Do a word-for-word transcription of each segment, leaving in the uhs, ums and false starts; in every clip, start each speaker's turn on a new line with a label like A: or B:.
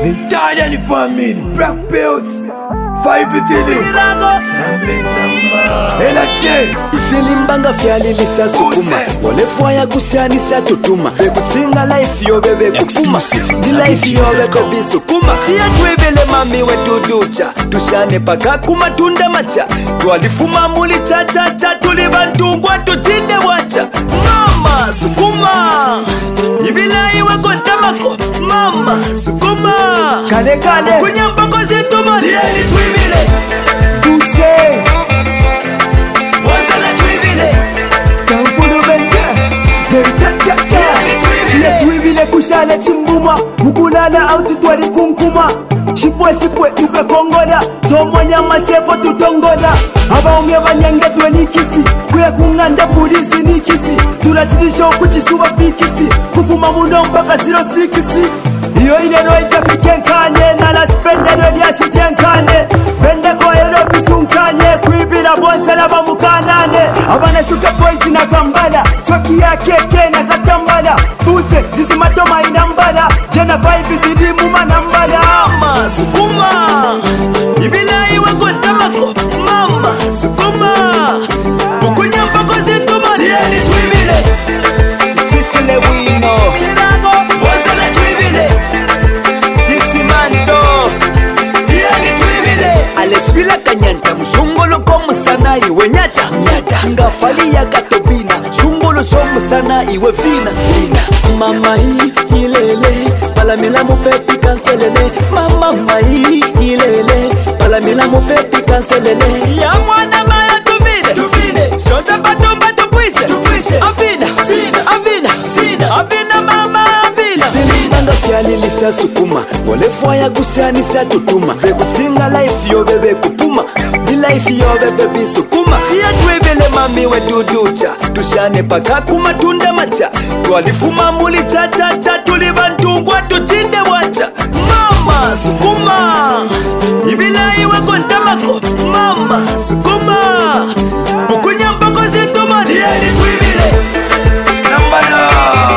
A: Italian family, black belts, five Italy, Sambe Samba, Elache.
B: Ifilimbanga fyalilisha sukuma, Wolefwaya kusianisha tutuma. Bekutinga life yo bebe kupuma, di life yo bebe sukuma. Tia tuwebele mami we tuducha, tushane paka kumatunda macha. Tualifuma muli cha cha cha, tulibantungwa tutinde wacha. Mama sukuma, ibila iwe kontamako. Mama sukuma, kale kale kunyambako zituma. Tieni tuibile Duse Wazala tuibile Kamfudu bende Tieni tuibile kushale chimbuma. Mukulala auti tuwari kunkuma. Shipwe shipwe tuke kongoda. Somo nyama shefo tutongoda. Haba umye banyenge tuwe nikisi. Kuya kunganda polisi nikisi. Tulachilisho kuchisuwa fikisi. Kufuma mundo mpaka zero sikisi. Iyo ile no itafikenkanye. Nala spende no diashitenkanye. Bende ko ero bisunkanye. Kuibira bonse na bamukanane. Abane suke boys na kambala. Chwaki ya keke na katambala. Buse zizimatoma inambala. Jena vibe zidi muma nambala. Mama sukuma, ibila iwe kontamako. Mama sukuma, mukunya mpako zituma. Tieni tuibile Sisile wino Kirago Wazala tuibile Disimando Tieni tuibile Alespila kanyanta Mshungolo komu sana iwe nyata Nyata Ngafali ya katobina Shungolo somu sana iwe vina Vina Mama hii ilele Palamila mupepi kanselele Mama hii ilele Palamila mupepi kanselele Ya mwana maya tuvile Tuvile Shota bato bato puishe Tupuishe Avina Avina Avina Avina Avina mama Avina Zilibanga fyalilisha sukuma. Wolefwaya kusianisha tutuma. Bekutinga life yo bebe kupuma. Di life yo bebe bisukuma. Tia tuwebele mami we duducha. Tushane paka kumatunda macha. Tualifuma muli cha cha cha. Tulibantungwa tutinde wacha. Mama sukuma, ibila iwe kontamako. Mama sukuma, mukunya mpako zituma. Tieni tuibile Nambala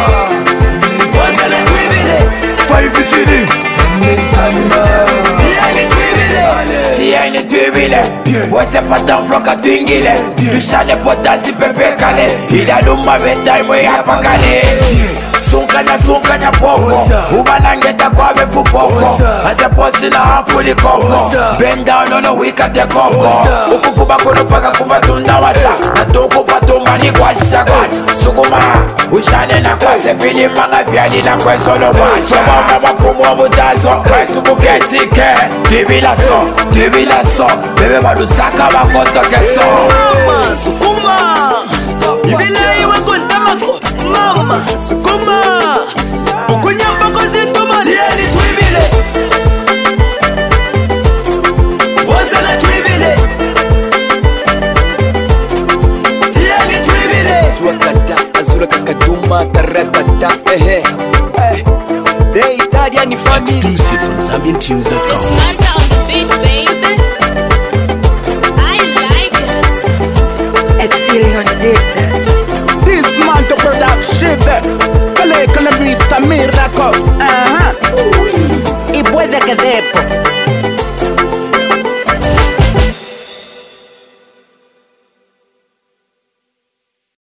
B: Wazala tuibile
A: Five Italy, Sambe Samba,
C: Tieni tuibile Tieni tuibile Wase patan floka tuingile Tushane potansi pepe kale Ila lumba beta imwe hapa kale Sunkanya sunkanya poko Ubalangeta kwa befu poko Ase posi na hafuli koko Bend down ono wikate koko Ukufuba kuno paka kubatunda wacha Natuku patumba ni kwa shakwa Sukuma Ushane na kwase fili manga vyali na kwe solo wacha Mama mapumu wa mutazo Kwe suku ketike Tibila so, tibila so Bebe madusaka makoto keso
B: Mama sukuma, ibila iwe kontamako. Mama sukuma, mukunya mpako zituma.
C: Tieni tuibile Wazala tuibile Tieni tuibile
B: Swakata, azura kakaduma, karakata, ehe. Eh, the Italian family.
D: Exclusive from Zambian Tunes dot com.
E: Malta on the beat, baby. I like it.
F: Exilion did this.
G: This man to production. Kale kale Mister Miracle. Ajá.
F: Y puede que depo